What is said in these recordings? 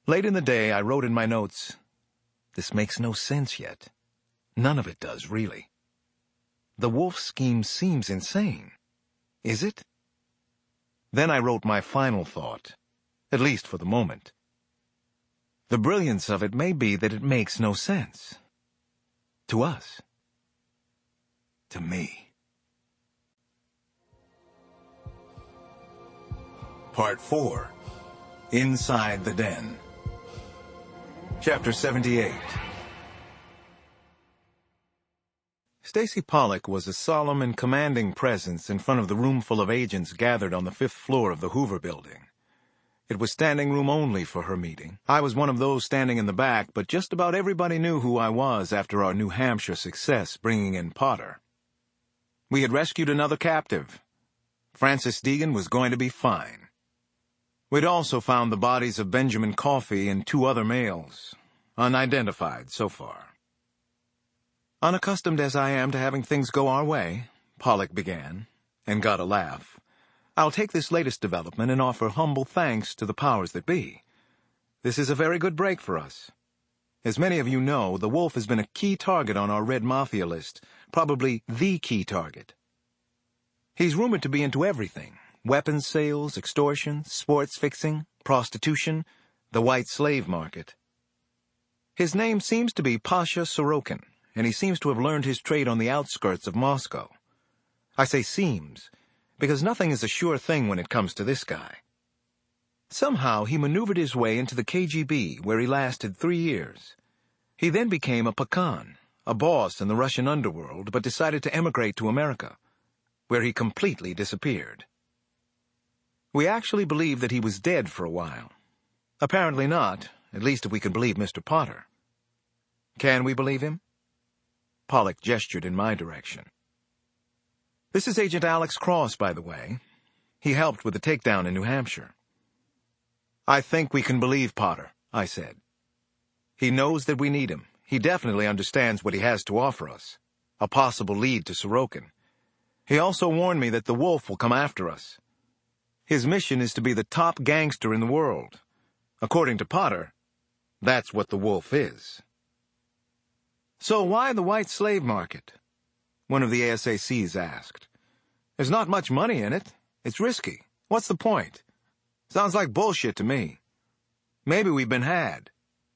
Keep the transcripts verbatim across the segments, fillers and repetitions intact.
Late in the day, I wrote in my notes, "This makes no sense yet. None of it does, really. The wolf scheme seems insane. Is it?" Then I wrote my final thought, at least for the moment. The brilliance of it may be that it makes no sense. To us. To me. Part four. Inside the Den. Chapter seventy-eight. Stacy Pollock was a solemn and commanding presence in front of the roomful of agents gathered on the fifth floor of the Hoover Building. It was standing room only for her meeting. I was one of those standing in the back, but just about everybody knew who I was after our New Hampshire success bringing in Potter. We had rescued another captive. Francis Deegan was going to be fine. We'd also found the bodies of Benjamin Coffey and two other males, unidentified so far. Unaccustomed as I am to having things go our way, Pollock began, and got a laugh. I'll take this latest development and offer humble thanks to the powers that be. This is a very good break for us. As many of you know, the wolf has been a key target on our Red Mafia list, probably the key target. He's rumored to be into everything: weapons sales, extortion, sports fixing, prostitution, the white slave market. His name seems to be Pasha Sorokin, and he seems to have learned his trade on the outskirts of Moscow. I say seems, because nothing is a sure thing when it comes to this guy. Somehow he maneuvered his way into the K G B, where he lasted three years. He then became a Pakan, a boss in the Russian underworld, but decided to emigrate to America, where he completely disappeared. We actually believed that he was dead for a while. Apparently not, at least if we can believe Mister Potter. Can we believe him? Pollock gestured in my direction. This is Agent Alex Cross, by the way. He helped with the takedown in New Hampshire. I think we can believe Potter, I said. He knows that we need him. He definitely understands what he has to offer us, a possible lead to Sorokin. He also warned me that the wolf will come after us. His mission is to be the top gangster in the world. According to Potter, that's what the wolf is. So why the white slave market? One of the A S A Cs asked. There's not much money in it. It's risky. What's the point? Sounds like bullshit to me. Maybe we've been had.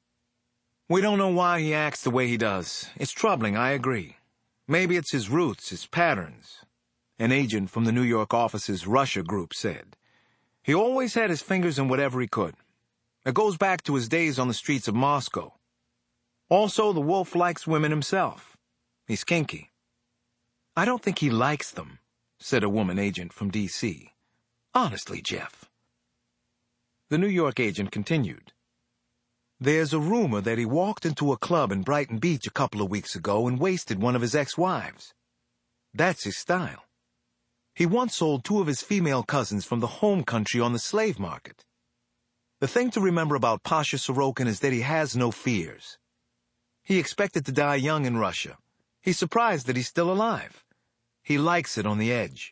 We don't know why he acts the way he does. It's troubling, I agree. Maybe it's his roots, his patterns. An agent from the New York office's Russia group said. He always had his fingers in whatever he could. It goes back to his days on the streets of Moscow. Also, the wolf likes women himself. He's kinky. I don't think he likes them, said a woman agent from D C Honestly, Jeff. The New York agent continued. There's a rumor that he walked into a club in Brighton Beach a couple of weeks ago and wasted one of his ex-wives. That's his style. He once sold two of his female cousins from the home country on the slave market. The thing to remember about Pasha Sorokin is that he has no fears. He expected to die young in Russia. He's surprised that he's still alive. He likes it on the edge.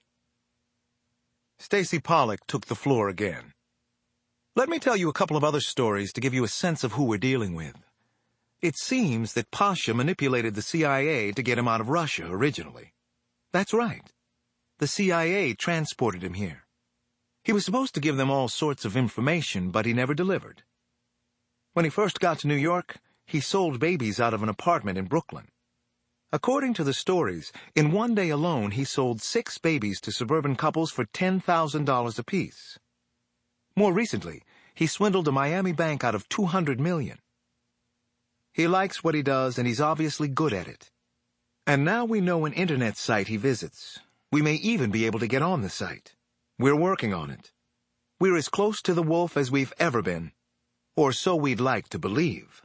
Stacy Pollock took the floor again. Let me tell you a couple of other stories to give you a sense of who we're dealing with. It seems that Pasha manipulated the C I A to get him out of Russia originally. That's right. The C I A transported him here. He was supposed to give them all sorts of information, but he never delivered. When he first got to New York, he sold babies out of an apartment in Brooklyn. According to the stories, in one day alone he sold six babies to suburban couples for ten thousand dollars apiece. More recently, he swindled a Miami bank out of two hundred million dollars. He likes what he does, and he's obviously good at it. And now we know an internet site he visits. We may even be able to get on the site. We're working on it. We're as close to the wolf as we've ever been. Or so we'd like to believe.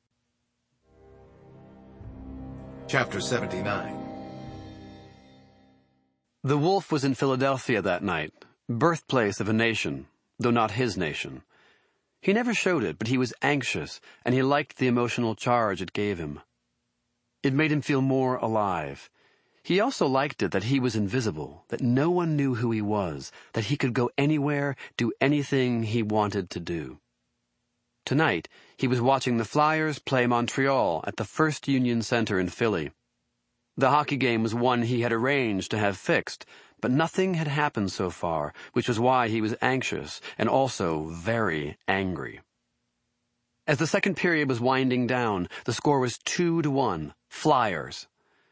Chapter seventy-nine. The wolf was in Philadelphia that night, birthplace of a nation, though not his nation. He never showed it, but he was anxious, and he liked the emotional charge it gave him. It made him feel more alive. He also liked it that he was invisible, that no one knew who he was, that he could go anywhere, do anything he wanted to do. Tonight, he was watching the Flyers play Montreal at the First Union Center in Philly. The hockey game was one he had arranged to have fixed, but nothing had happened so far, which was why he was anxious and also very angry. As the second period was winding down, the score was two to one, Flyers.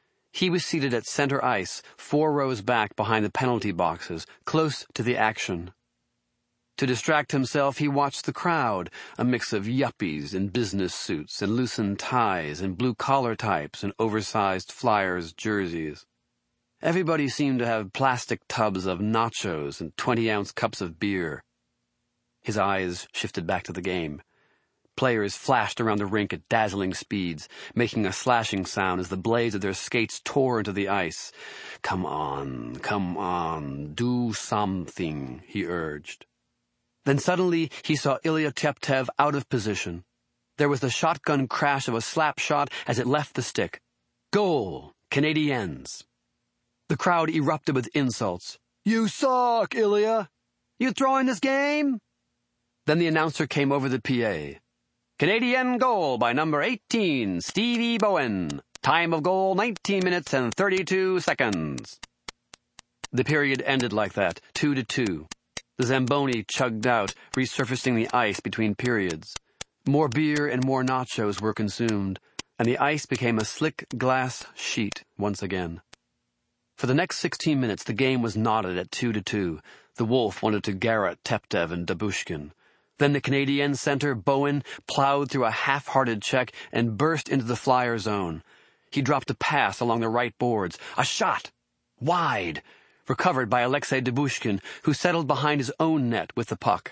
He was seated at center ice, four rows back behind the penalty boxes, close to the action. To distract himself, he watched the crowd, a mix of yuppies in business suits and loosened ties and blue-collar types and oversized Flyers jerseys. Everybody seemed to have plastic tubs of nachos and twenty-ounce cups of beer. His eyes shifted back to the game. Players flashed around the rink at dazzling speeds, making a slashing sound as the blades of their skates tore into the ice. "Come on, come on, do something," he urged. Then suddenly he saw Ilya Teptev out of position. There was the shotgun crash of a slap shot as it left the stick. Goal, Canadiens. The crowd erupted with insults. "You suck, Ilya! You throwing this game?" Then the announcer came over the P A. "Canadian goal by number eighteen, Stevie Bowen. Time of goal, nineteen minutes and thirty-two seconds. The period ended like that, two to two. The Zamboni chugged out, resurfacing the ice between periods. More beer and more nachos were consumed, and the ice became a slick glass sheet once again. For the next sixteen minutes, the game was knotted at two to two. The Wolf wanted to garrote Teptev and Dabushkin. Then the Canadian center, Bowen, plowed through a half-hearted check and burst into the Flyer zone. He dropped a pass along the right boards. A shot! Wide! Recovered by Alexei Dabushkin, who settled behind his own net with the puck.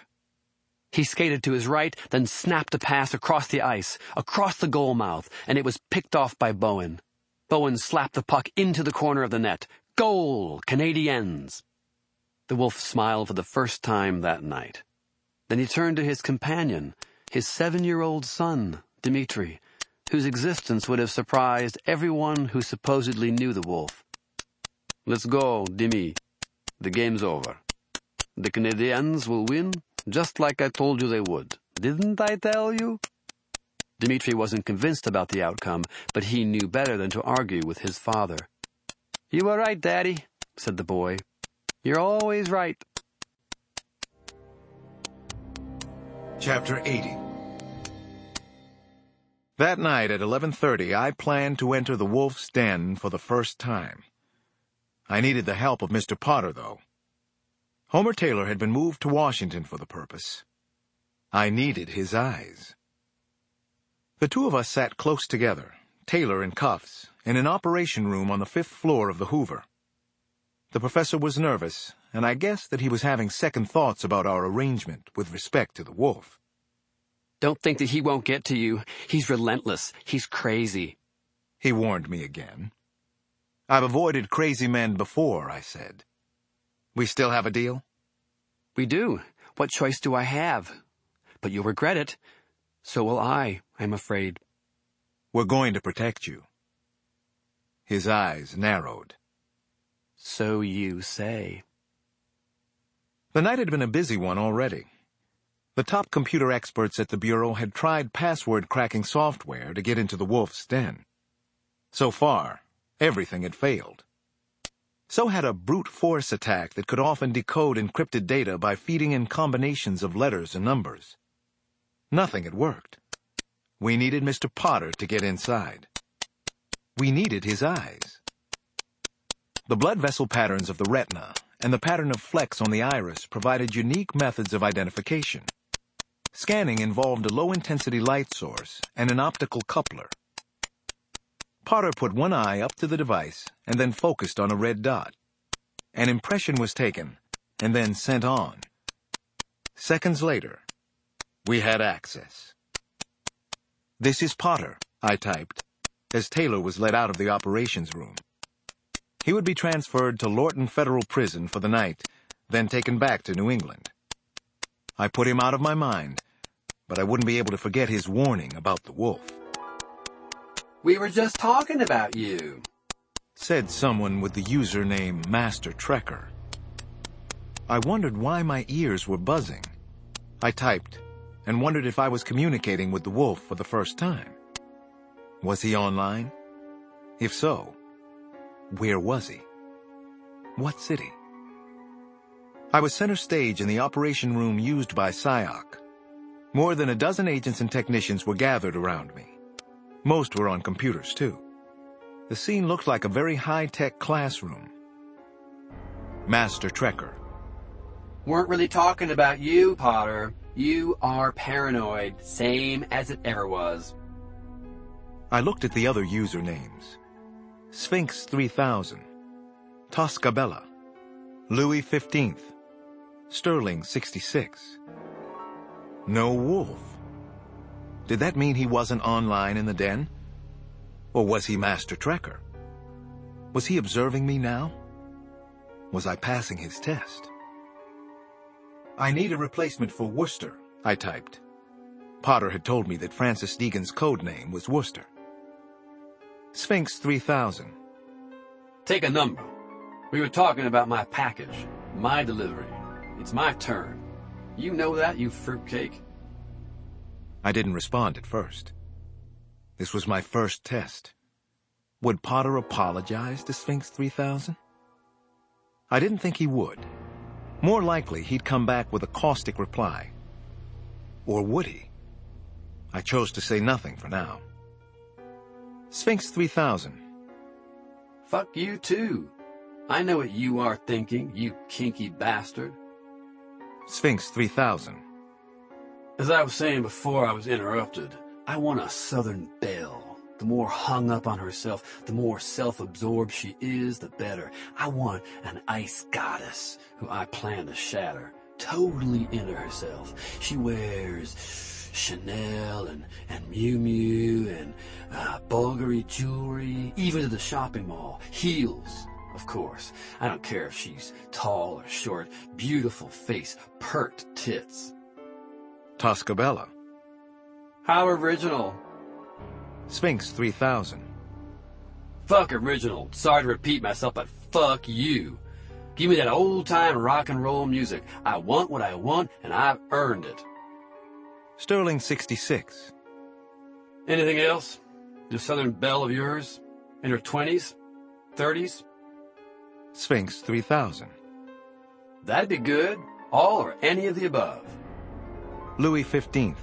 He skated to his right, then snapped a pass across the ice, across the goal mouth, and it was picked off by Bowen. Bowen slapped the puck into the corner of the net. Goal! Canadiens! The Wolf smiled for the first time that night. Then he turned to his companion, his seven-year-old son, Dmitri, whose existence would have surprised everyone who supposedly knew the Wolf. "Let's go, Dimi. The game's over. The Canadiens will win, just like I told you they would. Didn't I tell you?" Dmitri wasn't convinced about the outcome, but he knew better than to argue with his father. "You were right, Daddy," said the boy. "You're always right." Chapter eighty. That night at eleven thirty, I planned to enter the Wolf's Den for the first time. I needed the help of Mister Potter, though. Homer Taylor had been moved to Washington for the purpose. I needed his eyes. The two of us sat close together, Taylor in cuffs, in an operation room on the fifth floor of the Hoover. The professor was nervous, and I guessed that he was having second thoughts about our arrangement with respect to the Wolf. "Don't think that he won't get to you. He's relentless. He's crazy," he warned me again. "I've avoided crazy men before," I said. "We still have a deal?" "We do. What choice do I have? But you'll regret it. So will I, I'm afraid." "We're going to protect you." His eyes narrowed. "So you say." The night had been a busy one already. The top computer experts at the Bureau had tried password-cracking software to get into the Wolf's Den. So far, everything had failed. So had a brute force attack that could often decode encrypted data by feeding in combinations of letters and numbers. Nothing had worked. We needed Mister Potter to get inside. We needed his eyes. The blood vessel patterns of the retina and the pattern of flecks on the iris provided unique methods of identification. Scanning involved a low-intensity light source and an optical coupler. Potter put one eye up to the device and then focused on a red dot. An impression was taken and then sent on. Seconds later, we had access. "This is Potter," I typed, as Taylor was led out of the operations room. He would be transferred to Lorton Federal Prison for the night, then taken back to New England. I put him out of my mind, but I wouldn't be able to forget his warning about the Wolf. "We were just talking about you," said someone with the username Master Trekker. I wondered why my ears were buzzing. I typed, and wondered if I was communicating with the wolf for the first time. Was he online? If so, where was he? What city? I was center stage in the operation room used by S I O C. More than a dozen agents and technicians were gathered around me. Most were on computers, too. The scene looked like a very high-tech classroom. Master Trekker. Weren't really talking about you, Potter. You are paranoid, same as it ever was. I looked at the other usernames. Sphinx three thousand, Toscabella, Louis fifteenth, Sterling sixty-six. No wolf. Did that mean he wasn't online in the den? Or was he Master Trekker? Was he observing me now? Was I passing his test? I need a replacement for Worcester, I typed. Potter had told me that Francis Deegan's code name was Worcester. Sphinx three thousand. Take a number. We were talking about my package, my delivery. It's my turn. You know that, you fruitcake? I didn't respond at first. This was my first test. Would Potter apologize to Sphinx three thousand? I didn't think he would. More likely, he'd come back with a caustic reply. Or would he? I chose to say nothing for now. Sphinx three thousand. Fuck you, too. I know what you are thinking, you kinky bastard. Sphinx three thousand. As I was saying before I was interrupted, I want a Southern belle. The more hung up on herself, the more self-absorbed she is, the better. I want an ice goddess who I plan to shatter, totally into herself. She wears Chanel and, and Miu Miu and uh, Bulgari jewelry, even to the shopping mall. Heels, of course. I don't care if she's tall or short. Beautiful face, pert tits. Toscabella. How original. Sphinx three thousand. Fuck original. Sorry to repeat myself, but fuck you. Give me that old-time rock and roll music. I want what I want, and I've earned it. Sterling sixty-six. Anything else? The Southern belle of yours? In her twenties? Thirties? Sphinx three thousand. That'd be good. All or any of the above. Louis fifteenth.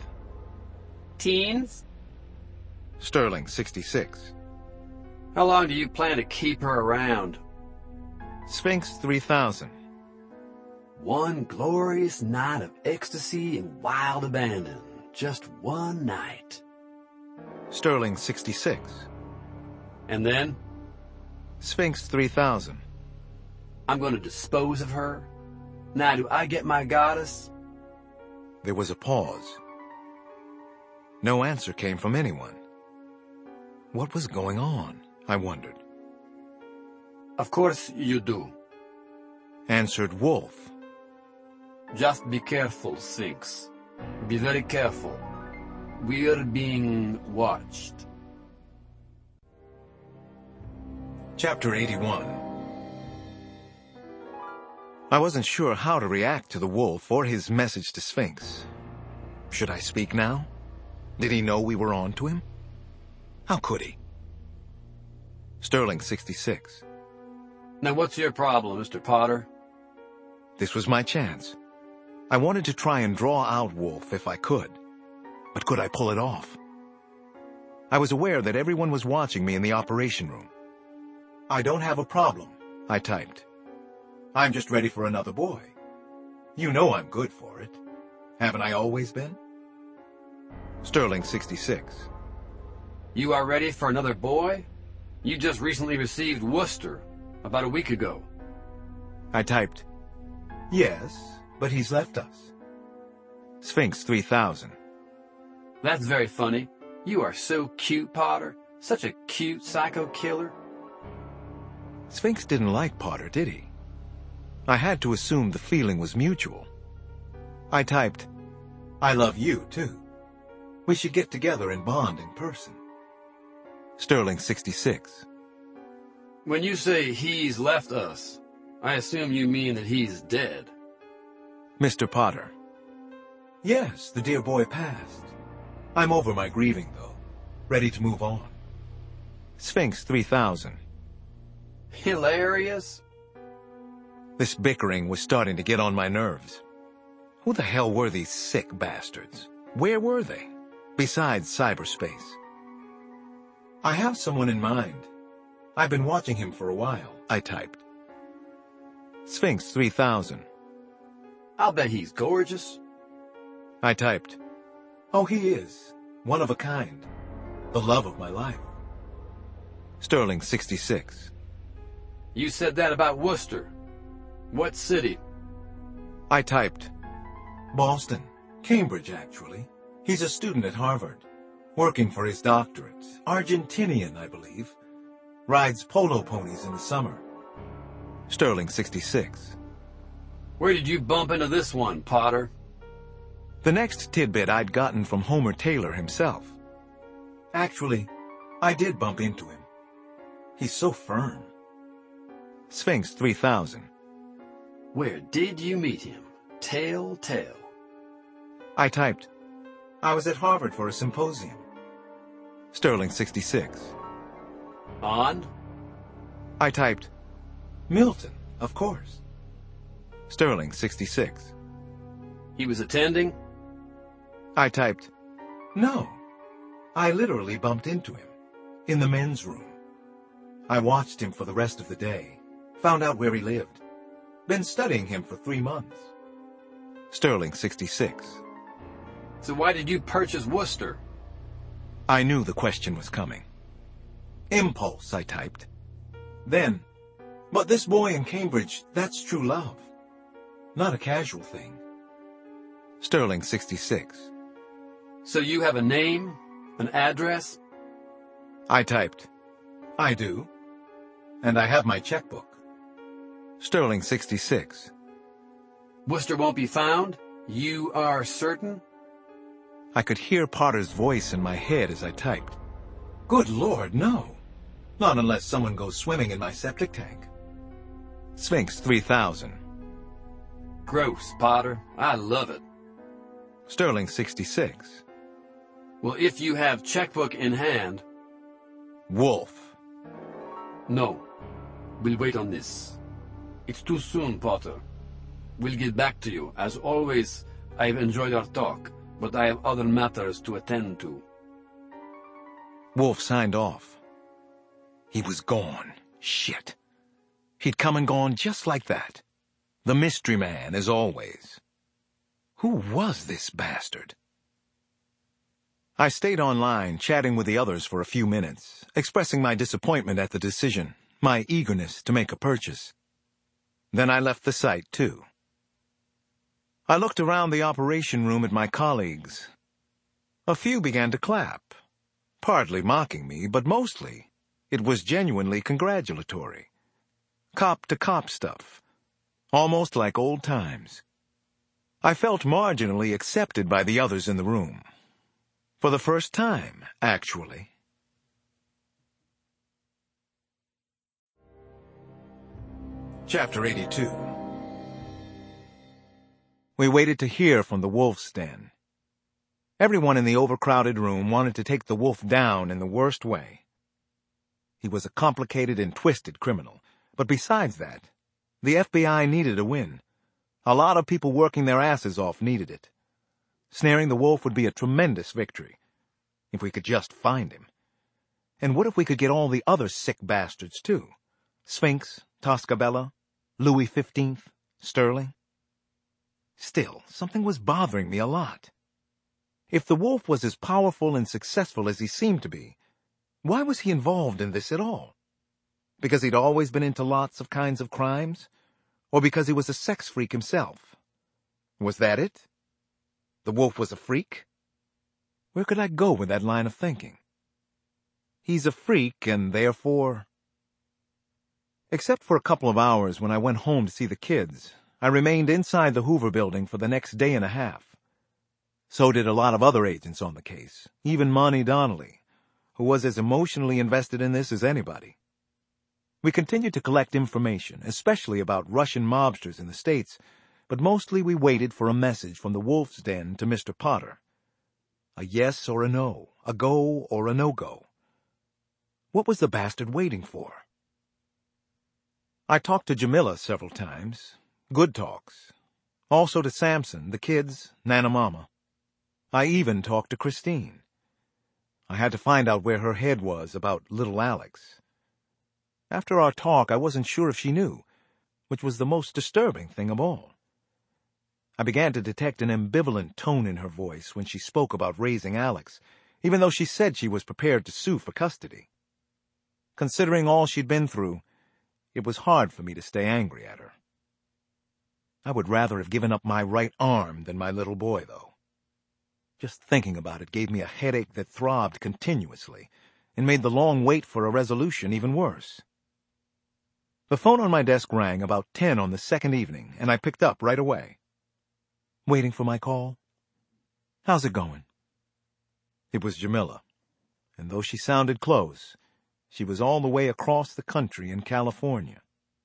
Teens? Sterling sixty-six. How long do you plan to keep her around? Sphinx three thousand. One glorious night of ecstasy and wild abandon. Just one night. Sterling sixty-six. And then? Sphinx three thousand. I'm going to dispose of her? Now do I get my goddess? There was a pause. No answer came from anyone. What was going on? I wondered. Of course you do. Answered Wolf. Just be careful, Sphinx. Be very careful. We're being watched. Chapter eighty-one. I wasn't sure how to react to the wolf or his message to Sphinx. Should I speak now? Did he know we were on to him? How could he? Sterling sixty-six. Now what's your problem, Mister Potter? This was my chance. I wanted to try and draw out Wolf if I could. But could I pull it off? I was aware that everyone was watching me in the operation room. I don't have a problem, I typed. I'm just ready for another boy. You know I'm good for it. Haven't I always been? Sterling sixty-six. You are ready for another boy? You just recently received Worcester, about a week ago. I typed, yes, but he's left us. Sphinx three thousand. That's very funny. You are so cute, Potter. Such a cute psycho killer. Sphinx didn't like Potter, did he? I had to assume the feeling was mutual. I typed, I love you, too. We should get together and bond in person. Sterling sixty-six. When you say he's left us, I assume you mean that he's dead. Mister Potter. Yes, the dear boy passed. I'm over my grieving, though. Ready to move on. Sphinx three thousand. Hilarious. This bickering was starting to get on my nerves. Who the hell were these sick bastards? Where were they? Besides cyberspace. I have someone in mind. I've been watching him for a while, I typed. Sphinx three thousand. I'll bet he's gorgeous. I typed. Oh, he is. One of a kind. The love of my life. Sterling sixty-six. You said that about Worcester. What city? I typed. Boston. Cambridge, actually. He's a student at Harvard. Working for his doctorate. Argentinian, I believe. Rides polo ponies in the summer. Sterling sixty-six. Where did you bump into this one, Potter? The next tidbit I'd gotten from Homer Taylor himself. Actually, I did bump into him. He's so firm. Sphinx three thousand. Where did you meet him? Tell, tell. I typed. I was at Harvard for a symposium. Sterling sixty-six. On? I typed. Milton, of course. Sterling sixty-six. He was attending? I typed. No. I literally bumped into him. In the men's room. I watched him for the rest of the day. Found out where he lived. Been studying him for three months. Sterling sixty-six. So why did you purchase Worcester? I knew the question was coming. Impulse, I typed. Then, but this boy in Cambridge, that's true love. Not a casual thing. Sterling sixty-six. So you have a name? An address? I typed. I do. And I have my checkbook. Sterling sixty-six. Worcester won't be found? You are certain? I could hear Potter's voice in my head as I typed. Good Lord, no. Not unless someone goes swimming in my septic tank. Sphinx three thousand. Gross, Potter. I love it. Sterling sixty-six. Well, if you have checkbook in hand... Wolf. No. We'll wait on this. It's too soon, Potter. We'll get back to you. As always, I've enjoyed our talk, but I have other matters to attend to. Wolf signed off. He was gone. Shit. He'd come and gone just like that. The mystery man, as always. Who was this bastard? I stayed online, chatting with the others for a few minutes, expressing my disappointment at the decision, my eagerness to make a purchase. Then I left the site, too. I looked around the operation room at my colleagues. A few began to clap, partly mocking me, but mostly it was genuinely congratulatory. Cop-to-cop stuff, almost like old times. I felt marginally accepted by the others in the room. For the first time, actually. Chapter eighty-two. We waited to hear from the wolf's den. Everyone in the overcrowded room wanted to take the wolf down in the worst way. He was a complicated and twisted criminal, but besides that, the F B I needed a win. A lot of people working their asses off needed it. Snaring the wolf would be a tremendous victory, if we could just find him. And what if we could get all the other sick bastards, too? Sphinx, Toscabella, Louis fifteenth, Sterling? Still, something was bothering me a lot. If the wolf was as powerful and successful as he seemed to be, why was he involved in this at all? Because he'd always been into lots of kinds of crimes? Or because he was a sex freak himself? Was that it? The wolf was a freak? Where could I go with that line of thinking? He's a freak, and therefore... Except for a couple of hours when I went home to see the kids, I remained inside the Hoover building for the next day and a half. So did a lot of other agents on the case, even Monty Donnelly, who was as emotionally invested in this as anybody. We continued to collect information, especially about Russian mobsters in the States, but mostly we waited for a message from the Wolf's Den to Mister Potter. A yes or a no, a go or a no-go. What was the bastard waiting for? I talked to Jamila several times. Good talks. Also to Samson, the kids, Nana Mama. I even talked to Christine. I had to find out where her head was about little Alex. After our talk, I wasn't sure if she knew, which was the most disturbing thing of all. I began to detect an ambivalent tone in her voice when she spoke about raising Alex, even though she said she was prepared to sue for custody. Considering all she'd been through, it was hard for me to stay angry at her. I would rather have given up my right arm than my little boy, though. Just thinking about it gave me a headache that throbbed continuously and made the long wait for a resolution even worse. The phone on my desk rang about ten on the second evening, and I picked up right away. Waiting for my call? How's it going? It was Jamila, and though she sounded close, she was all the way across the country in California.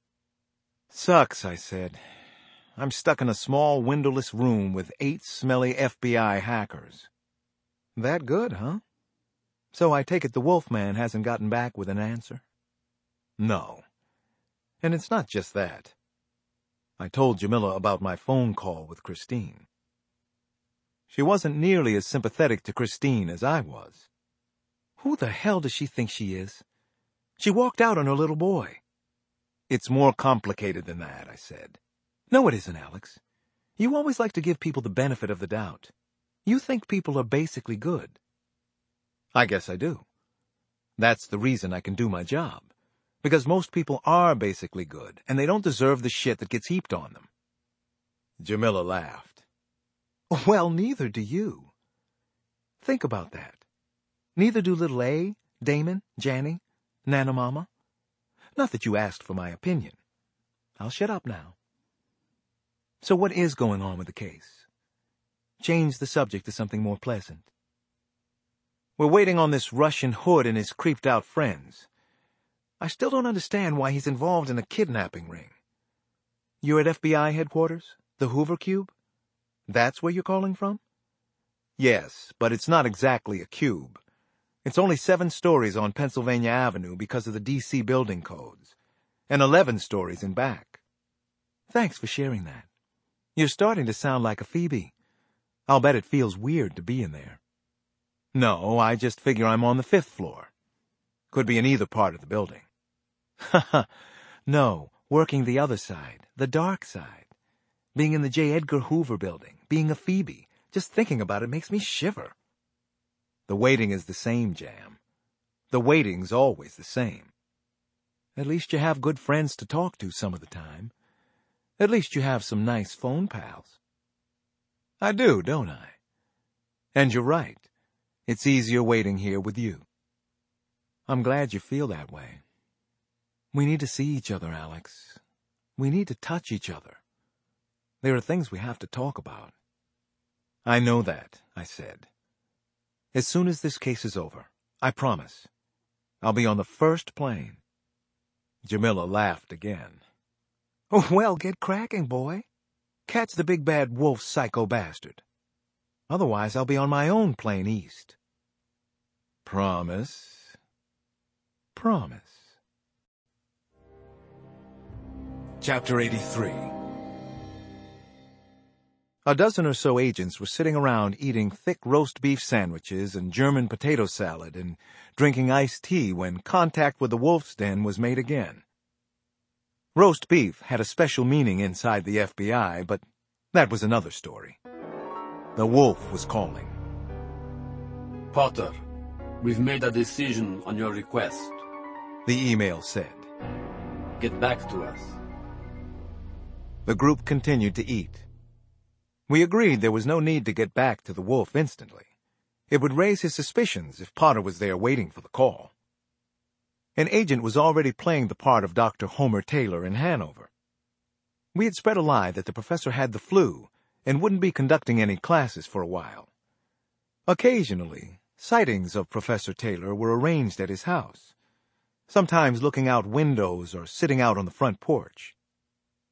Sucks, I said. I'm stuck in a small windowless room with eight smelly F B I hackers. That good, huh? So I take it the Wolfman hasn't gotten back with an answer? No. And it's not just that. I told Jamila about my phone call with Christine. She wasn't nearly as sympathetic to Christine as I was. Who the hell does she think she is? She walked out on her little boy. It's more complicated than that, I said. No, it isn't, Alex. You always like to give people the benefit of the doubt. You think people are basically good. I guess I do. That's the reason I can do my job. Because most people are basically good, and they don't deserve the shit that gets heaped on them. Jamila laughed. Well, neither do you. Think about that. Neither do little A, Damon, Janny, Nana Mama. Not that you asked for my opinion. I'll shut up now. So what is going on with the case? Change the subject to something more pleasant. We're waiting on this Russian Hood and his creeped-out friends. I still don't understand why he's involved in a kidnapping ring. You're at F B I headquarters? The Hoover Cube? That's where you're calling from? Yes, but it's not exactly a cube. It's only seven stories on Pennsylvania Avenue because of the D C building codes, and eleven stories in back. Thanks for sharing that. You're starting to sound like a Phoebe. I'll bet it feels weird to be in there. No, I just figure I'm on the fifth floor. Could be in either part of the building. Haha, no, working the other side, the dark side. Being in the J. Edgar Hoover building, being a Phoebe, just thinking about it makes me shiver. The waiting is the same, Jam. The waiting's always the same. At least you have good friends to talk to some of the time. At least you have some nice phone pals. I do, don't I? And you're right. It's easier waiting here with you. I'm glad you feel that way. We need to see each other, Alex. We need to touch each other. There are things we have to talk about. I know that, I said. As soon as this case is over, I promise, I'll be on the first plane. Jamila laughed again. Oh, well, get cracking, boy. Catch the big bad wolf psycho bastard. Otherwise, I'll be on my own plane east. Promise? Promise. Chapter eighty-three. A dozen or so agents were sitting around eating thick roast beef sandwiches and German potato salad and drinking iced tea when contact with the Wolf's Den was made again. Roast beef had a special meaning inside the F B I, but that was another story. The Wolf was calling. Potter, we've made a decision on your request. The email said. Get back to us. The group continued to eat. We agreed there was no need to get back to the Wolf instantly. It would raise his suspicions if Potter was there waiting for the call. An agent was already playing the part of Doctor Homer Taylor in Hanover. We had spread a lie that the professor had the flu and wouldn't be conducting any classes for a while. Occasionally, sightings of Professor Taylor were arranged at his house, sometimes looking out windows or sitting out on the front porch.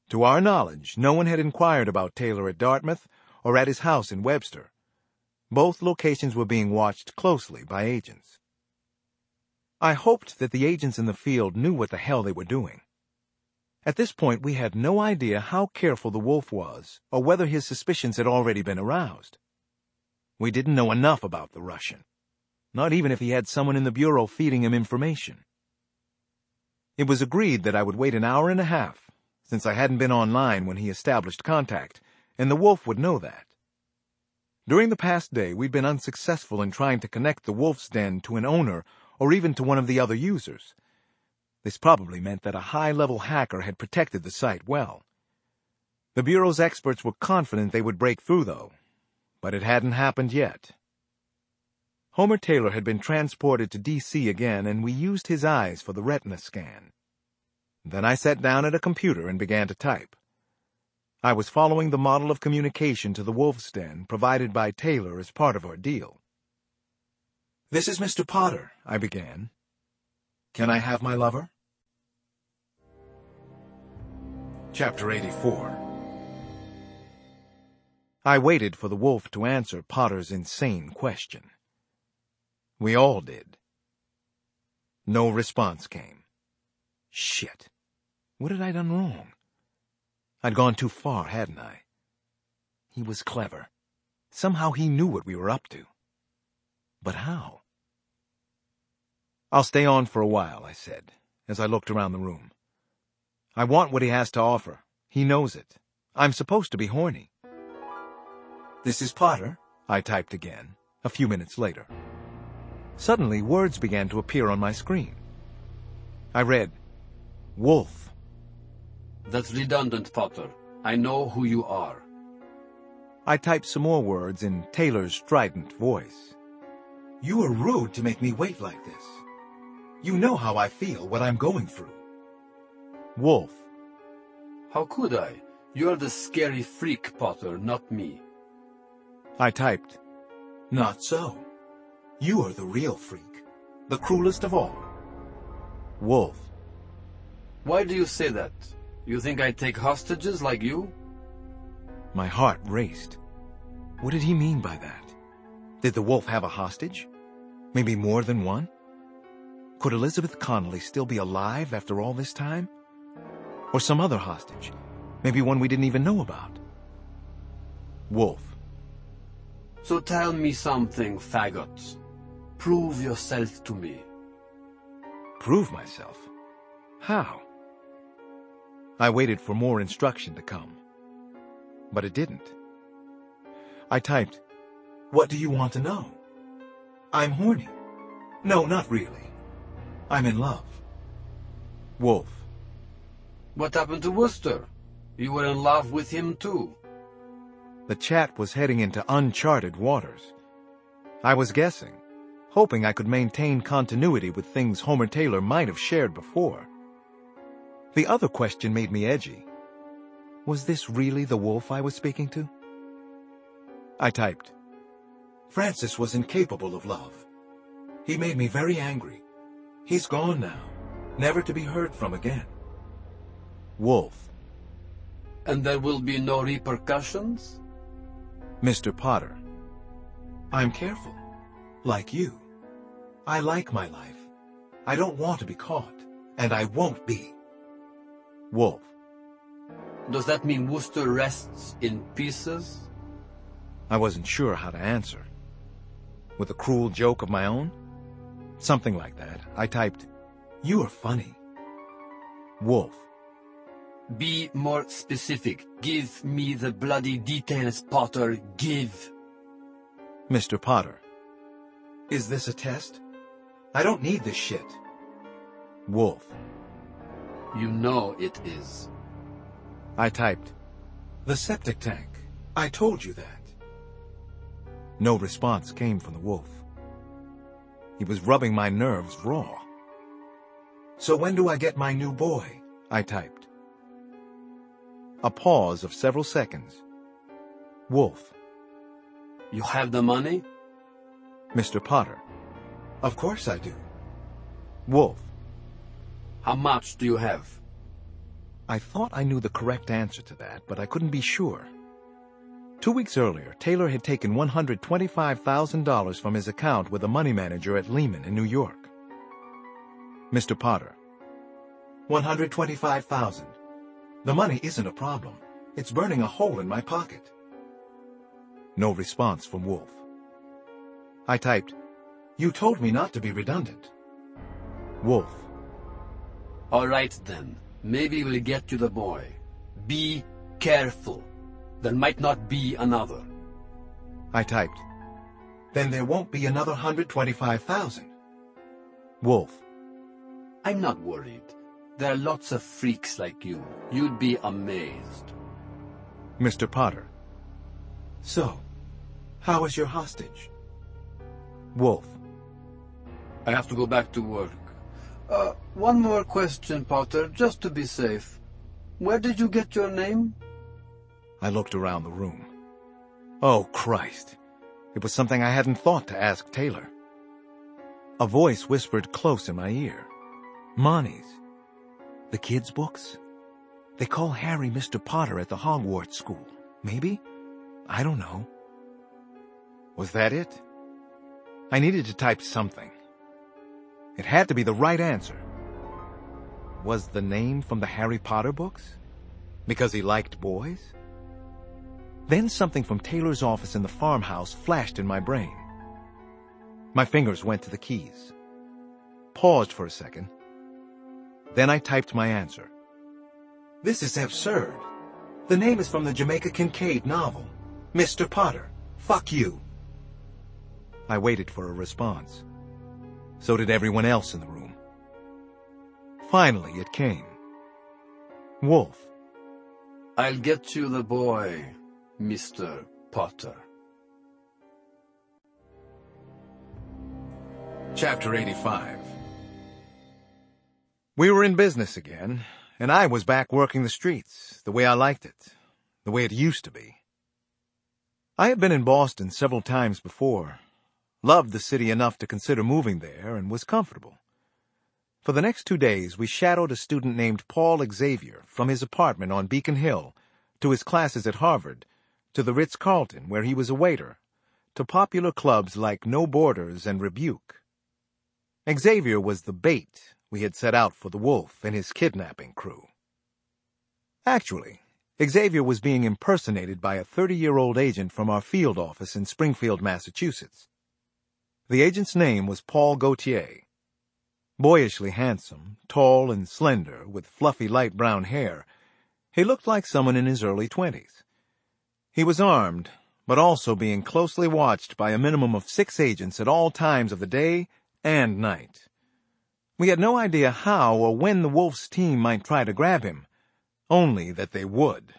To our knowledge, no one had inquired about Taylor at Dartmouth or at his house in Webster. Both locations were being watched closely by agents. I hoped that the agents in the field knew what the hell they were doing. At this point, we had no idea how careful the wolf was or whether his suspicions had already been aroused. We didn't know enough about the Russian, not even if he had someone in the bureau feeding him information. It was agreed that I would wait an hour and a half, since I hadn't been online when he established contact, and the wolf would know that. During the past day, we'd been unsuccessful in trying to connect the wolf's den to an owner or even to one of the other users. This probably meant that a high-level hacker had protected the site well. The Bureau's experts were confident they would break through, though, but it hadn't happened yet. Homer Taylor had been transported to D C again, and we used his eyes for the retina scan. Then I sat down at a computer and began to type. I was following the model of communication to the wolf's den provided by Taylor as part of our deal. "This is Mister Potter," I began. "Can I have my lover?" Chapter eighty-four. I waited for the wolf to answer Potter's insane question. We all did. No response came. Shit. What had I done wrong? I'd gone too far, hadn't I? He was clever. Somehow he knew what we were up to. But how? "I'll stay on for a while," I said, as I looked around the room. "I want what he has to offer. He knows it. I'm supposed to be horny." "This is Potter," I typed again, a few minutes later. Suddenly, words began to appear on my screen. I read, "Wolf." That's redundant, Potter. I know who you are. I typed some more words in Taylor's strident voice. "You are rude to make me wait like this. You know how I feel, what I'm going through." Wolf. How could I? You're the scary freak, Potter, not me. I typed, "Not so. You are the real freak, the cruelest of all." Wolf. Why do you say that? You think I take hostages like you? My heart raced. What did he mean by that? Did the wolf have a hostage? Maybe more than one? Could Elizabeth Connolly still be alive after all this time? Or some other hostage, maybe one we didn't even know about? Wolf. So tell me something, faggot. Prove yourself to me. Prove myself? How? I waited for more instruction to come. But it didn't. I typed, "What do you want to know?" "I'm horny." "No, not really. I'm in love." Wolf. What happened to Wooster? You were in love with him too. The chat was heading into uncharted waters. I was guessing, hoping I could maintain continuity with things Homer Taylor might have shared before. The other question made me edgy. Was this really the wolf I was speaking to? I typed, "Francis was incapable of love. He made me very angry. He's gone now, never to be heard from again." Wolf. And there will be no repercussions? Mister Potter. "I'm careful. Like you. I like my life. I don't want to be caught, and I won't be." Wolf. Does that mean Wooster rests in pieces? I wasn't sure how to answer. With a cruel joke of my own? Something like that. I typed, "You are funny." Wolf. Be more specific. Give me the bloody details, Potter. Give. Mister Potter. "Is this a test? I don't need this shit." Wolf. You know it is. I typed, "The septic tank. I told you that." No response came from the wolf. He was rubbing my nerves raw. "So when do I get my new boy?" I typed. A pause of several seconds. Wolf. You have the money? Mister Potter. "Of course I do." Wolf. How much do you have? I thought I knew the correct answer to that, but I couldn't be sure. Two weeks earlier, Taylor had taken one hundred twenty-five thousand dollars from his account with a money manager at Lehman in New York. Mister Potter. one hundred twenty-five thousand dollars. The money isn't a problem. It's burning a hole in my pocket. No response from Wolf. I typed, "You told me not to be redundant." Wolf. All right, then. Maybe we'll get you the boy. Be careful. There might not be another. I typed, "Then there won't be another one hundred twenty-five thousand dollars. Wolf. I'm not worried. There are lots of freaks like you. You'd be amazed. Mister Potter. So, how is your hostage? Wolf. I have to go back to work. Uh, one more question, Potter, just to be safe. Where did you get your name? I looked around the room. Oh, Christ. It was something I hadn't thought to ask Taylor. A voice whispered close in my ear. Monty's. The kids' books? They call Harry Mister Potter at the Hogwarts school. Maybe? I don't know. Was that it? I needed to type something. It had to be the right answer. Was the name from the Harry Potter books? Because he liked boys? Then something from Taylor's office in the farmhouse flashed in my brain. My fingers went to the keys. Paused for a second. Then I typed my answer. This is absurd. The name is from the Jamaica Kincaid novel. Mister Potter. Fuck you. I waited for a response. So did everyone else in the room. Finally, it came. Wolf. I'll get you the boy, Mister Potter. Chapter eighty-five. We were in business again, and I was back working the streets, the way I liked it, the way it used to be. I had been in Boston several times before, loved the city enough to consider moving there, and was comfortable. For the next two days, we shadowed a student named Paul Xavier from his apartment on Beacon Hill, to his classes at Harvard, to the Ritz-Carlton, where he was a waiter, to popular clubs like No Borders and Rebuke. Xavier was the bait we had set out for the Wolf and his kidnapping crew. Actually, Xavier was being impersonated by a thirty-year-old agent from our field office in Springfield, Massachusetts. The agent's name was Paul Gautier. Boyishly handsome, tall and slender, with fluffy light brown hair, he looked like someone in his early twenties. He was armed, but also being closely watched by a minimum of six agents at all times of the day and night. We had no idea how or when the Wolf's team might try to grab him, only that they would.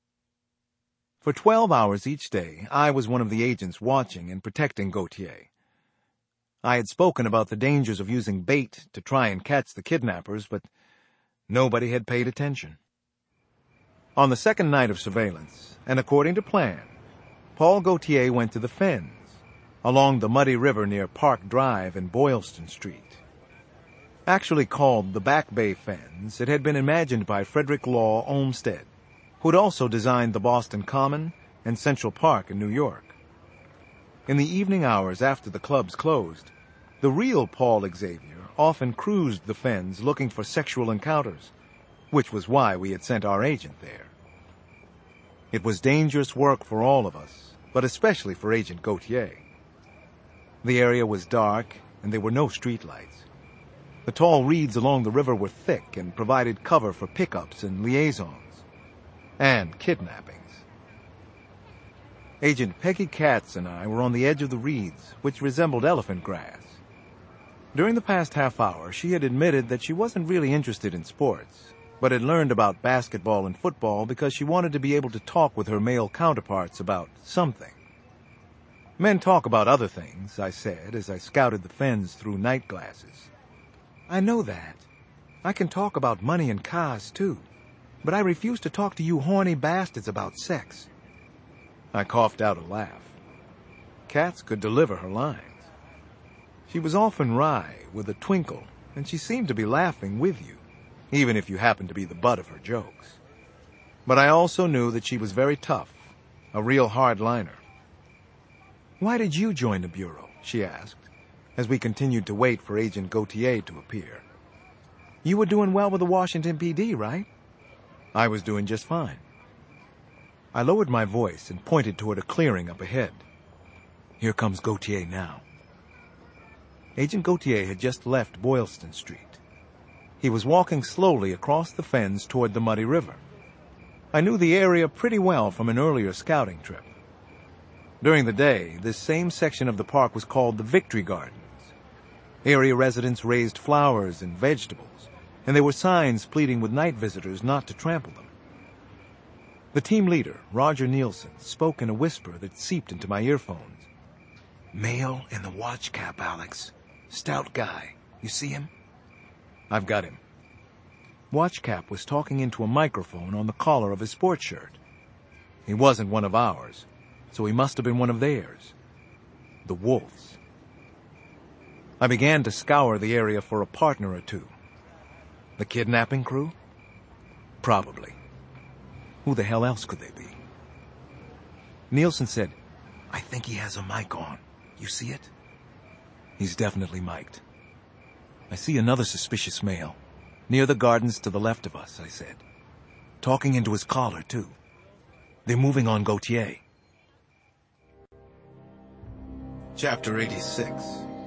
For twelve hours each day, I was one of the agents watching and protecting Gautier. I had spoken about the dangers of using bait to try and catch the kidnappers, but nobody had paid attention. On the second night of surveillance, and according to plan, Paul Gautier went to the Fens, along the muddy river near Park Drive and Boylston Street. Actually called the Back Bay Fens, it had been imagined by Frederick Law Olmsted, who had also designed the Boston Common and Central Park in New York. In the evening hours after the clubs closed, the real Paul Xavier often cruised the Fens looking for sexual encounters, which was why we had sent our agent there. It was dangerous work for all of us, but especially for Agent Gautier. The area was dark, and there were no streetlights. The tall reeds along the river were thick and provided cover for pickups and liaisons, and kidnappings. Agent Peggy Katz and I were on the edge of the reeds, which resembled elephant grass. During the past half hour, she had admitted that she wasn't really interested in sports, but had learned about basketball and football because she wanted to be able to talk with her male counterparts about something. Men talk about other things, I said, as I scouted the Fens through night glasses. I know that. I can talk about money and cars, too. But I refuse to talk to you horny bastards about sex. I coughed out a laugh. Katz could deliver her lines. She was often wry, with a twinkle, and she seemed to be laughing with you. even if you happened to be the butt of her jokes. But I also knew that she was very tough, a real hardliner. "Why did you join the Bureau?" she asked, as we continued to wait for Agent Gautier to appear. "You were doing well with the Washington P D, right?" I was doing just fine. I lowered my voice and pointed toward a clearing up ahead. "Here comes Gautier now." Agent Gautier had just left Boylston Street. He was walking slowly across the fens toward the muddy river. I knew the area pretty well from an earlier scouting trip. During the day, this same section of the park was called the Victory Gardens. Area residents raised flowers and vegetables, and there were signs pleading with night visitors not to trample them. The team leader, Roger Nielsen, spoke in a whisper that seeped into my earphones. "Male in the watch cap, Alex. Stout guy. You see him?" "I've got him." Watchcap was talking into a microphone on the collar of his sports shirt. He wasn't one of ours, so he must have been one of theirs. The Wolves. I began to scour the area for a partner or two. The kidnapping crew? Probably. Who the hell else could they be? Nielsen said, "I think he has a mic on. You see it?" "He's definitely mic'd." "I see another suspicious male. Near the gardens to the left of us," I said. "Talking into his collar, too. They're moving on Gautier." Chapter eighty-six.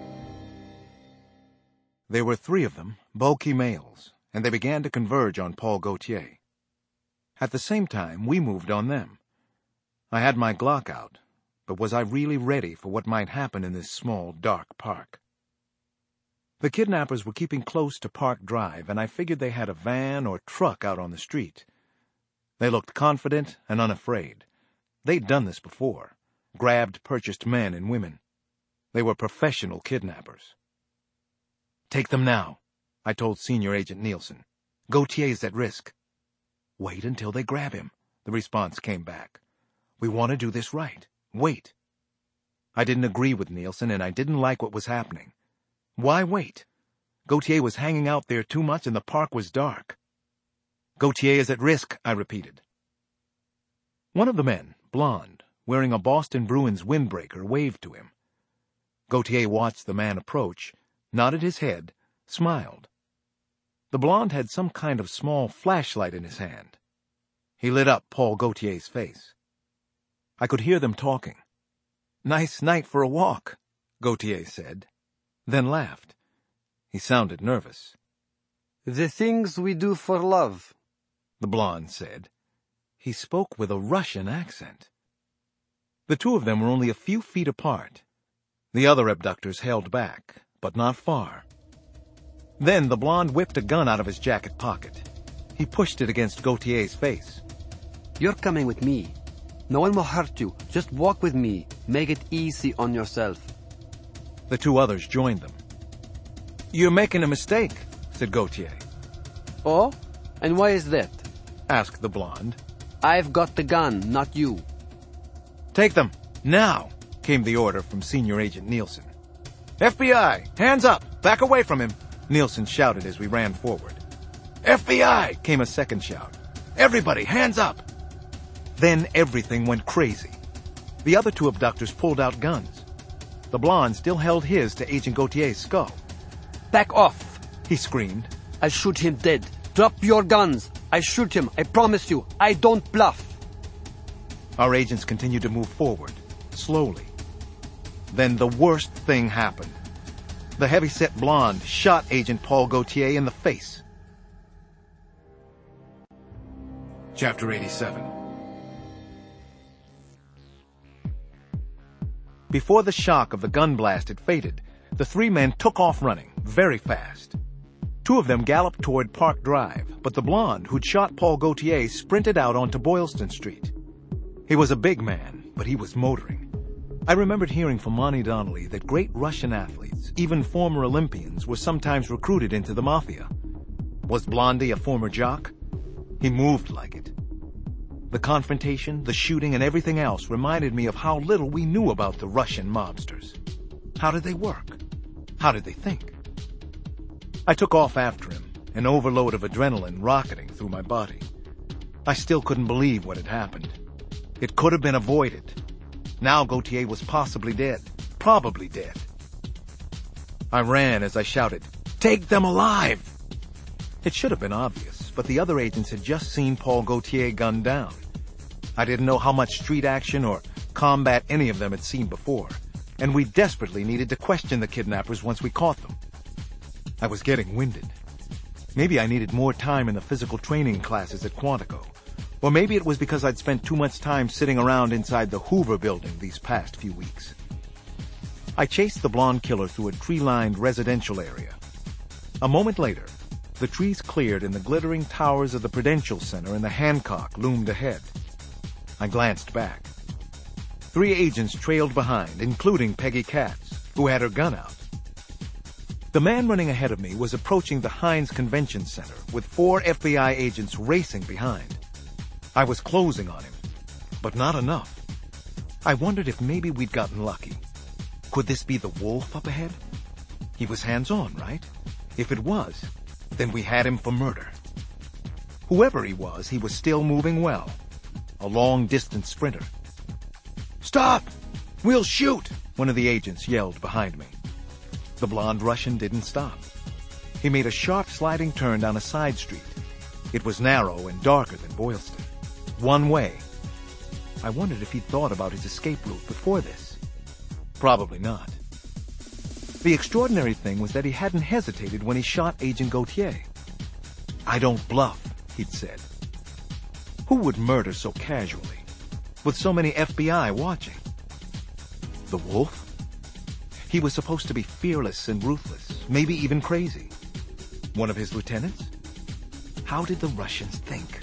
There were three of them, bulky males, and they began to converge on Paul Gautier. At the same time, we moved on them. I had my Glock out, but was I really ready for what might happen in this small, dark park? The kidnappers were keeping close to Park Drive, and I figured they had a van or truck out on the street. They looked confident and unafraid. They'd done this before, grabbed purchased men and women. They were professional kidnappers. "Take them now," I told Senior Agent Nielsen. "Gautier's at risk." "Wait until they grab him," the response came back. "We want to do this right. Wait." I didn't agree with Nielsen, and I didn't like what was happening. Why wait? Gautier was hanging out there too much and the park was dark. "Gautier is at risk," I repeated. One of the men, blond, wearing a Boston Bruins windbreaker, waved to him. Gautier watched the man approach, nodded his head, smiled. The blonde had some kind of small flashlight in his hand. He lit up Paul Gautier's face. I could hear them talking. "Nice night for a walk," Gautier said, then laughed. He sounded nervous. "The things we do for love," the blonde said. He spoke with a Russian accent. The two of them were only a few feet apart. The other abductors held back, but not far. Then the blonde whipped a gun out of his jacket pocket. He pushed it against Gautier's face. "You're coming with me. No one will hurt you. Just walk with me. Make it easy on yourself." The two others joined them. "You're making a mistake," said Gautier. "Oh? And why is that?" asked the blonde. "I've got the gun, not you." "Take them, now," came the order from Senior Agent Nielsen. "F B I, hands up, back away from him," Nielsen shouted as we ran forward. "F B I," came a second shout. "Everybody, hands up." Then everything went crazy. The other two abductors pulled out guns. The blonde still held his to Agent Gautier's skull. "Back off," he screamed. "I'll shoot him dead. Drop your guns. I shoot him, I promise you. I don't bluff." Our agents continued to move forward, slowly. Then the worst thing happened. The heavy-set blonde shot Agent Paul Gautier in the face. Chapter eighty-seven. Before the shock of the gun blast had faded, the three men took off running, very fast. Two of them galloped toward Park Drive, but the blonde who'd shot Paul Gautier sprinted out onto Boylston Street. He was a big man, but he was motoring. I remembered hearing from Monty Donnelly that great Russian athletes, even former Olympians, were sometimes recruited into the mafia. Was Blondie a former jock? He moved like it. The confrontation, the shooting, and everything else reminded me of how little we knew about the Russian mobsters. How did they work? How did they think? I took off after him, an overload of adrenaline rocketing through my body. I still couldn't believe what had happened. It could have been avoided. Now Gautier was possibly dead. Probably dead. I ran as I shouted, "Take them alive!" It should have been obvious, but the other agents had just seen Paul Gautier gunned down. I didn't know how much street action or combat any of them had seen before, and we desperately needed to question the kidnappers once we caught them. I was getting winded. Maybe I needed more time in the physical training classes at Quantico, or maybe it was because I'd spent too much time sitting around inside the Hoover building these past few weeks. I chased the blonde killer through a tree-lined residential area. A moment later, the trees cleared and the glittering towers of the Prudential Center and the Hancock loomed ahead. I glanced back. Three agents trailed behind, including Peggy Katz, who had her gun out. The man running ahead of me was approaching the Heinz Convention Center with four F B I agents racing behind. I was closing on him, but not enough. I wondered if maybe we'd gotten lucky. Could this be the wolf up ahead? He was hands-on, right? If it was, then we had him for murder. Whoever he was, he was still moving well. A long-distance sprinter. "Stop! We'll shoot!" one of the agents yelled behind me. The blonde Russian didn't stop. He made a sharp sliding turn down a side street. It was narrow and darker than Boylston. One way. I wondered if he'd thought about his escape route before this. Probably not. The extraordinary thing was that he hadn't hesitated when he shot Agent Gautier. "I don't bluff," he'd said. Who would murder so casually, with so many F B I watching? The wolf? He was supposed to be fearless and ruthless, maybe even crazy. One of his lieutenants? How did the Russians think?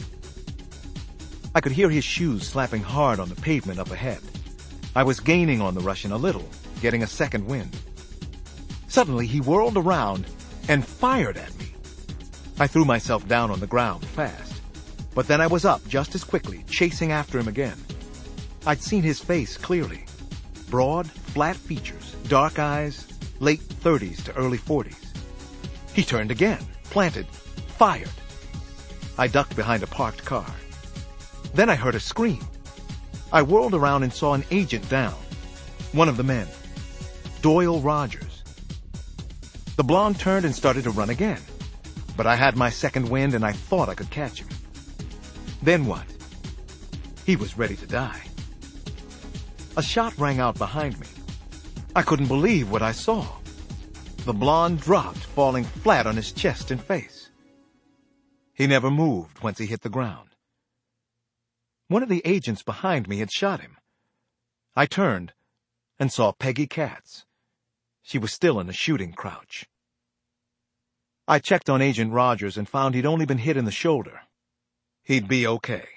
I could hear his shoes slapping hard on the pavement up ahead. I was gaining on the Russian a little, getting a second wind. Suddenly, he whirled around and fired at me. I threw myself down on the ground fast, but then I was up just as quickly, chasing after him again. I'd seen his face clearly. Broad, flat features, dark eyes, late thirties to early forties. He turned again, planted, fired. I ducked behind a parked car. Then I heard a scream. I whirled around and saw an agent down. One of the men. Doyle Rogers. The blonde turned and started to run again. But I had my second wind and I thought I could catch him. Then what? He was ready to die. A shot rang out behind me. I couldn't believe what I saw. The blonde dropped, falling flat on his chest and face. He never moved once he hit the ground. One of the agents behind me had shot him. I turned and saw Peggy Katz. She was still in a shooting crouch. I checked on Agent Rogers and found he'd only been hit in the shoulder. He'd be okay.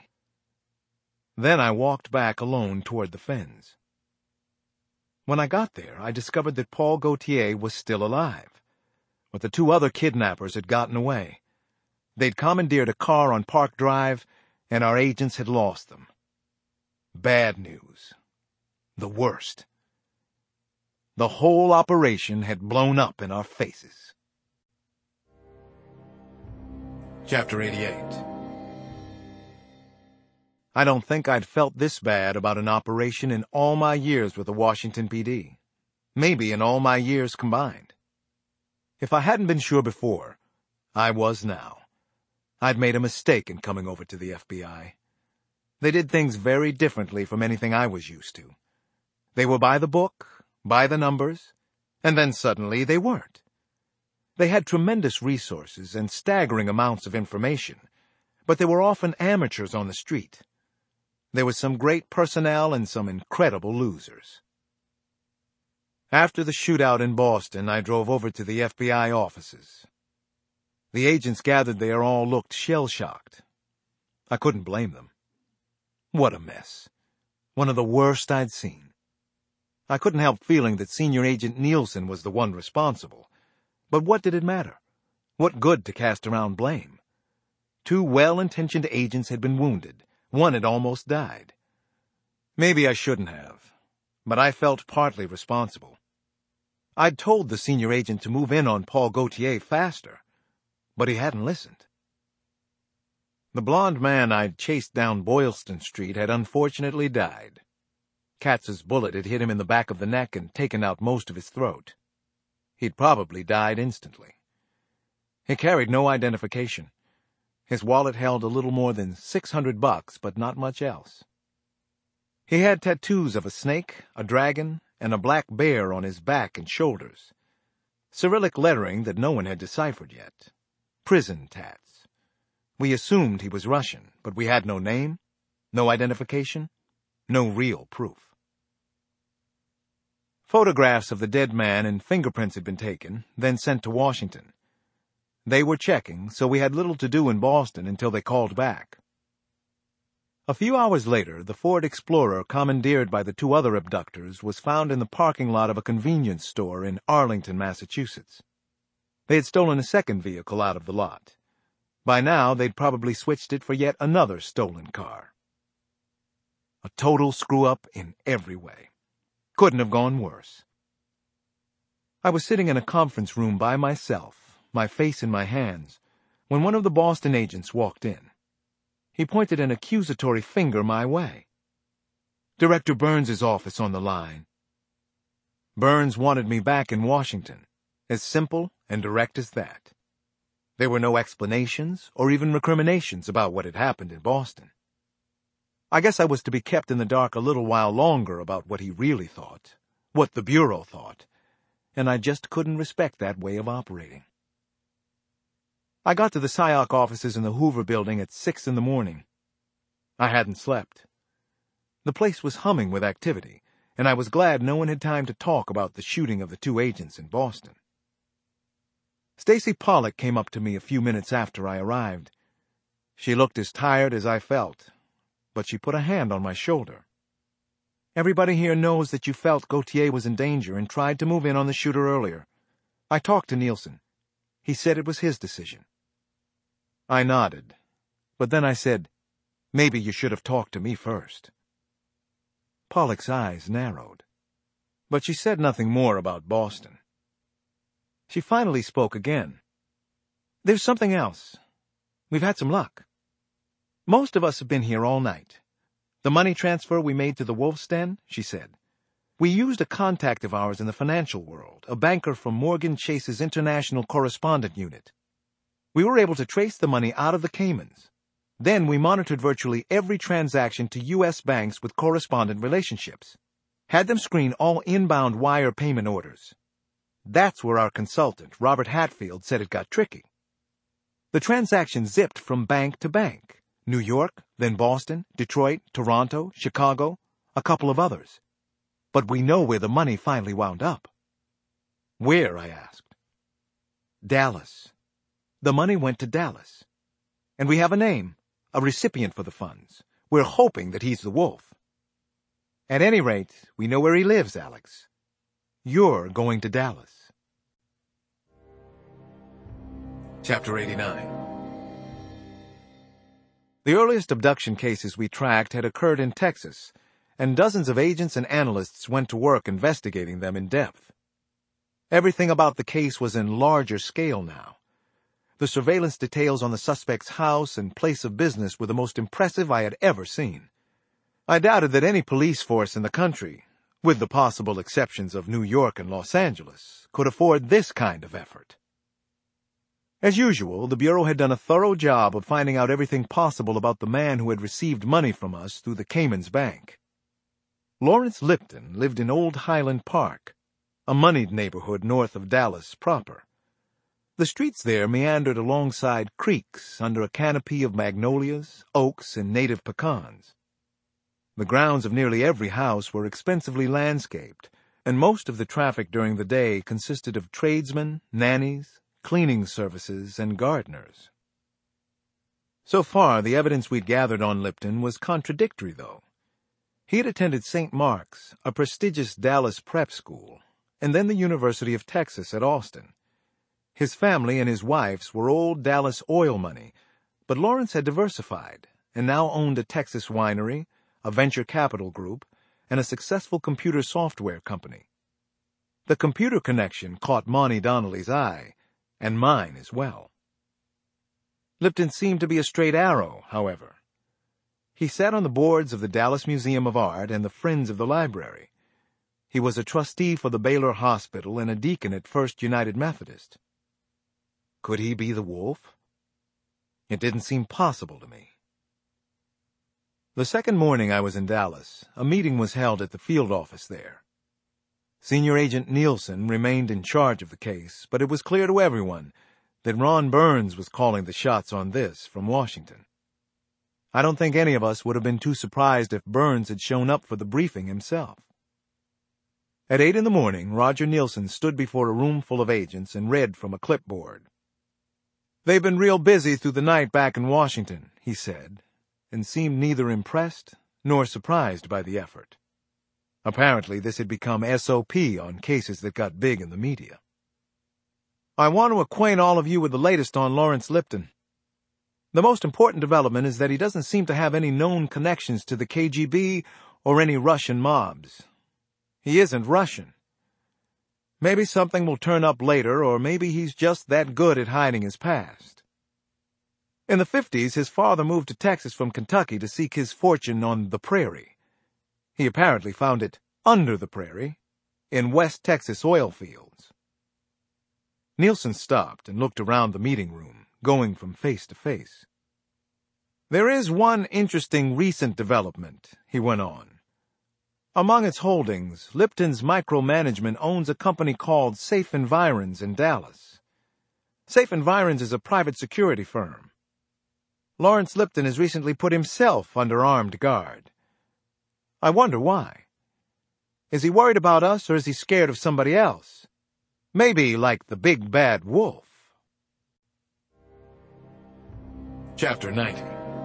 Then I walked back alone toward the fens. When I got there, I discovered that Paul Gautier was still alive, but the two other kidnappers had gotten away. They'd commandeered a car on Park Drive, and our agents had lost them. Bad news. The worst. The whole operation had blown up in our faces. Chapter eighty-eight. I don't think I'd felt this bad about an operation in all my years with the Washington P D. Maybe in all my years combined. If I hadn't been sure before, I was now. I'd made a mistake in coming over to the F B I. They did things very differently from anything I was used to. They were by the book, by the numbers, and then suddenly they weren't. They had tremendous resources and staggering amounts of information, but they were often amateurs on the street. There was some great personnel and some incredible losers. After the shootout in Boston, I drove over to the F B I offices. The agents gathered there all looked shell-shocked. I couldn't blame them. What a mess. One of the worst I'd seen. I couldn't help feeling that Senior Agent Nielsen was the one responsible. But what did it matter? What good to cast around blame? Two well-intentioned agents had been wounded. One had almost died. Maybe I shouldn't have, but I felt partly responsible. I'd told the senior agent to move in on Paul Gautier faster. but he hadn't listened. The blond man I'd chased down Boylston Street had unfortunately died. Katz's bullet had hit him in the back of the neck and taken out most of his throat. He'd probably died instantly. He carried no identification. His wallet held a little more than six hundred bucks, but not much else. He had tattoos of a snake, a dragon, and a black bear on his back and shoulders. Cyrillic lettering that no one had deciphered yet. Prison tats. We assumed he was Russian, but we had no name, no identification, no real proof. Photographs of the dead man and fingerprints had been taken, then sent to Washington. They were checking, so we had little to do in Boston until they called back. A few hours later, the Ford Explorer commandeered by the two other abductors was found in the parking lot of a convenience store in Arlington, Massachusetts. They had stolen a second vehicle out of the lot. By now, they'd probably switched it for yet another stolen car. A total screw-up in every way. Couldn't have gone worse. I was sitting in a conference room by myself, my face in my hands, when one of the Boston agents walked in. He pointed an accusatory finger my way. "Director Burns's office on the line." Burns wanted me back in Washington, as simple and direct as that. There were no explanations or even recriminations about what had happened in Boston. I guess I was to be kept in the dark a little while longer about what he really thought, what the Bureau thought, and I just couldn't respect that way of operating. I got to the S I O C offices in the Hoover Building at six in the morning. I hadn't slept. The place was humming with activity, and I was glad no one had time to talk about the shooting of the two agents in Boston. Stacy Pollock came up to me a few minutes after I arrived. She looked as tired as I felt, but she put a hand on my shoulder. "Everybody here knows that you felt Gautier was in danger and tried to move in on the shooter earlier. I talked to Nielsen. He said it was his decision." I nodded, but then I said, "Maybe you should have talked to me first." Pollock's eyes narrowed, but she said nothing more about Boston. She finally spoke again. "There's something else. We've had some luck. Most of us have been here all night. The money transfer we made to the Wolf's Den," she said. "We used a contact of ours in the financial world, a banker from Morgan Chase's International Correspondent Unit. We were able to trace the money out of the Caymans. Then we monitored virtually every transaction to U S banks with correspondent relationships. Had them screen all inbound wire payment orders. That's where our consultant, Robert Hatfield, said it got tricky. The transaction zipped from bank to bank. New York, then Boston, Detroit, Toronto, Chicago, a couple of others. But we know where the money finally wound up." "Where?" I asked. "Dallas. The money went to Dallas. And we have a name, a recipient for the funds. We're hoping that he's the Wolf. At any rate, we know where he lives, Alex. You're going to Dallas." Chapter eighty-nine. The earliest abduction cases we tracked had occurred in Texas, and dozens of agents and analysts went to work investigating them in depth. Everything about the case was in larger scale now. The surveillance details on the suspect's house and place of business were the most impressive I had ever seen. I doubted that any police force in the country, with the possible exceptions of New York and Los Angeles, could afford this kind of effort. As usual, the Bureau had done a thorough job of finding out everything possible about the man who had received money from us through the Caymans Bank. Lawrence Lipton lived in Old Highland Park, a moneyed neighborhood north of Dallas proper. The streets there meandered alongside creeks under a canopy of magnolias, oaks, and native pecans. The grounds of nearly every house were expensively landscaped, and most of the traffic during the day consisted of tradesmen, nannies, cleaning services, and gardeners. So far, the evidence we'd gathered on Lipton was contradictory, though. He had attended Saint Mark's, a prestigious Dallas prep school, and then the University of Texas at Austin. His family and his wife's were old Dallas oil money, but Lawrence had diversified and now owned a Texas winery, a venture capital group, and a successful computer software company. The computer connection caught Monty Donnelly's eye, and mine as well. Lipton seemed to be a straight arrow, however. He sat on the boards of the Dallas Museum of Art and the Friends of the Library. He was a trustee for the Baylor Hospital and a deacon at First United Methodist. Could he be the wolf? It didn't seem possible to me. The second morning I was in Dallas, a meeting was held at the field office there. Senior Agent Nielsen remained in charge of the case, but it was clear to everyone that Ron Burns was calling the shots on this from Washington. I don't think any of us would have been too surprised if Burns had shown up for the briefing himself. At eight in the morning, Roger Nielsen stood before a room full of agents and read from a clipboard. "They've been real busy through the night back in Washington," he said, and seemed neither impressed nor surprised by the effort. Apparently this had become S O P on cases that got big in the media. "I want to acquaint all of you with the latest on Lawrence Lipton. The most important development is that he doesn't seem to have any known connections to the K G B or any Russian mobs. He isn't Russian. Maybe something will turn up later, or maybe he's just that good at hiding his past. In the fifties, his father moved to Texas from Kentucky to seek his fortune on the prairie. He apparently found it under the prairie, in West Texas oil fields." Nielsen stopped and looked around the meeting room, going from face to face. "There is one interesting recent development," he went on. "Among its holdings, Lipton's micromanagement owns a company called Safe Environs in Dallas. Safe Environs is a private security firm. Lawrence Lipton has recently put himself under armed guard. I wonder why. Is he worried about us, or is he scared of somebody else? Maybe like the big bad wolf." Chapter ninety.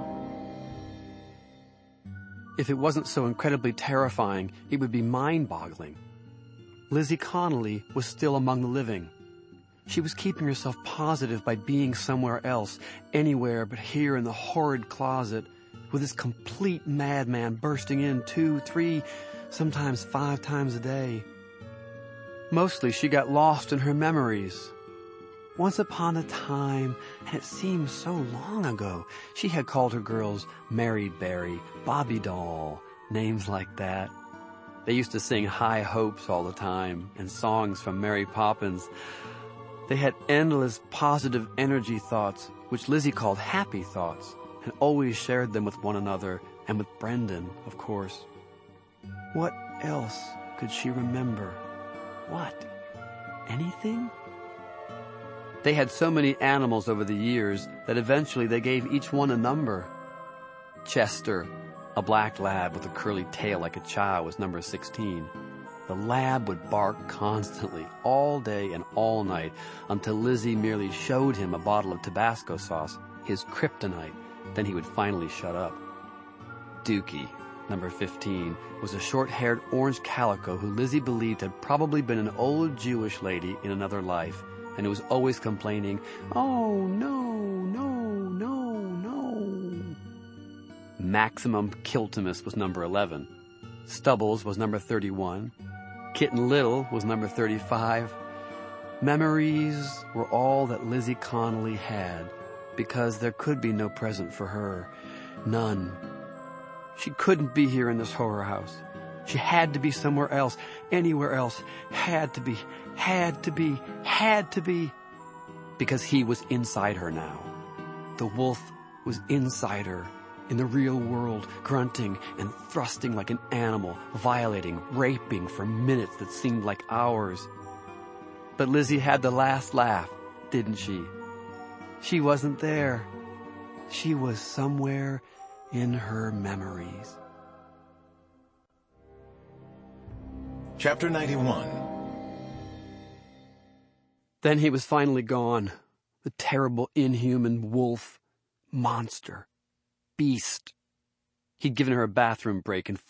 If it wasn't so incredibly terrifying, it would be mind-boggling. Lizzie Connolly was still among the living. She was keeping herself positive by being somewhere else, anywhere but here in the horrid closet, with this complete madman bursting in two, three, sometimes five times a day. Mostly she got lost in her memories. Once upon a time, and it seemed so long ago, she had called her girls Mary Berry, Bobby Doll, names like that. They used to sing High Hopes all the time, and songs from Mary Poppins. They had endless positive energy thoughts, which Lizzie called happy thoughts, and always shared them with one another, and with Brendan, of course. What else could she remember? What? Anything? They had so many animals over the years that eventually they gave each one a number. Chester, a black lab with a curly tail like a chow, was number sixteen. The lab would bark constantly, all day and all night, until Lizzie merely showed him a bottle of Tabasco sauce, his kryptonite. Then he would finally shut up. Dookie, number fifteen, was a short-haired orange calico who Lizzie believed had probably been an old Jewish lady in another life, and who was always complaining, "Oh, no, no, no, no." Maximum Kiltimus was number eleven. Stubbles was number thirty-one. Kitten Little was number thirty-five. Memories were all that Lizzie Connolly had, because there could be no present for her. None. She couldn't be here in this horror house. She had to be somewhere else, anywhere else. Had to be, had to be, had to be. Because he was inside her now. The wolf was inside her, in the real world, grunting and thrusting like an animal, violating, raping for minutes that seemed like hours. But Lizzie had the last laugh, didn't she? She wasn't there. She was somewhere in her memories. Chapter ninety-one. Then he was finally gone. The terrible, inhuman wolf. Monster. Beast. He'd given her a bathroom break and